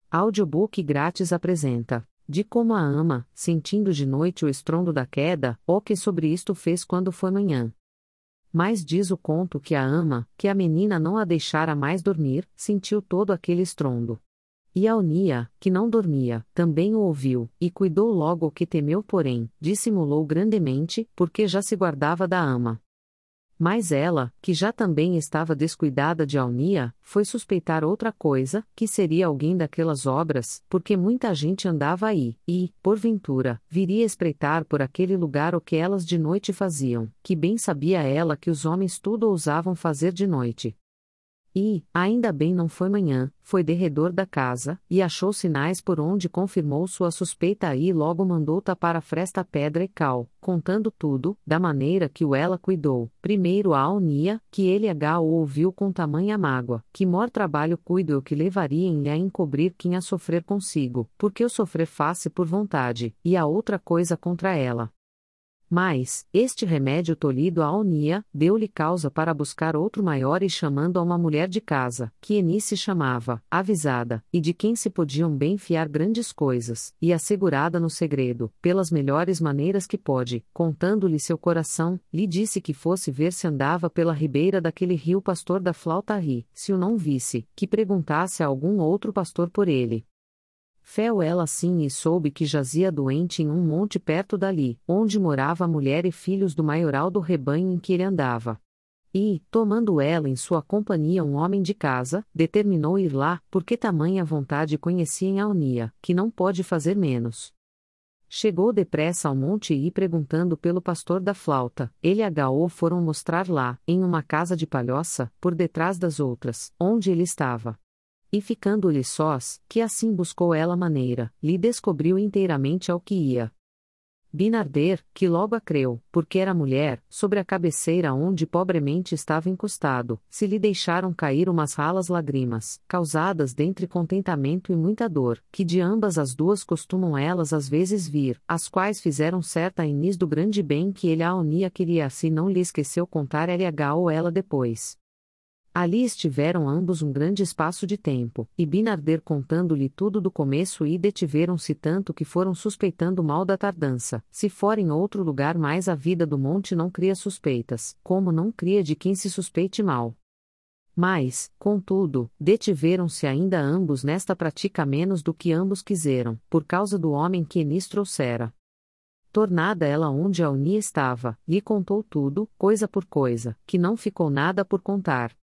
Audiobook grátis apresenta: de como a ama, sentindo de noite o estrondo da queda, o que sobre isto fez quando foi manhã. Mas diz o conto que a ama, que a menina não a deixara mais dormir, sentiu todo aquele estrondo. E Aunia, que não dormia, também o ouviu, e cuidou logo o que temeu, porém, dissimulou grandemente, porque já se guardava da ama. Mas ela, que já também estava descuidada de Aunia, foi suspeitar outra coisa, que seria alguém daquelas obras, porque muita gente andava aí, e, porventura, viria espreitar por aquele lugar o que elas de noite faziam, que bem sabia ela que os homens tudo ousavam fazer de noite. E, ainda bem não foi manhã, foi derredor da casa, e achou sinais por onde confirmou sua suspeita aí logo mandou tapar a fresta pedra e cal, contando tudo, da maneira que o ela cuidou, primeiro a Aunia, que ele o ouviu com tamanha mágoa, que mor trabalho cuido eu que levaria em lhe a encobrir quem a sofrer consigo, porque o sofrer face por vontade, e a outra coisa contra ela. Mas, este remédio tolhido a Aunia, deu-lhe causa para buscar outro maior e chamando a uma mulher de casa, que Eunice chamava, avisada, e de quem se podiam bem fiar grandes coisas, e assegurada no segredo, pelas melhores maneiras que pôde, contando-lhe seu coração, lhe disse que fosse ver se andava pela ribeira daquele rio pastor da flauta ri, se o não visse, que perguntasse a algum outro pastor por ele. Fé-o ela assim e soube que jazia doente em um monte perto dali, onde morava a mulher e filhos do maioral do rebanho em que ele andava. E, tomando ela em sua companhia um homem de casa, determinou ir lá, porque tamanha vontade conhecia em Aunia, que não pode fazer menos. Chegou depressa ao monte e perguntando pelo pastor da flauta, ele e o foram mostrar lá, em uma casa de palhoça, por detrás das outras, onde ele estava. E ficando-lhe sós, que assim buscou ela maneira, lhe descobriu inteiramente ao que ia. Binarder, que logo a creu, porque era mulher, sobre a cabeceira onde pobremente estava encostado, se lhe deixaram cair umas ralas lágrimas, causadas dentre contentamento e muita dor, que de ambas as duas costumam elas às vezes vir, as quais fizeram certa a Inês do grande bem que ele a Aunia queria assim não lhe esqueceu contar LH ou ela depois. Ali estiveram ambos um grande espaço de tempo, e Binarder contando-lhe tudo do começo e detiveram-se tanto que foram suspeitando mal da tardança, se for em outro lugar mais a vida do monte não cria suspeitas, como não cria de quem se suspeite mal. Mas, contudo, detiveram-se ainda ambos nesta prática menos do que ambos quiseram, por causa do homem que Enis trouxera. Tornada ela onde Aunia estava, lhe contou tudo, coisa por coisa, que não ficou nada por contar.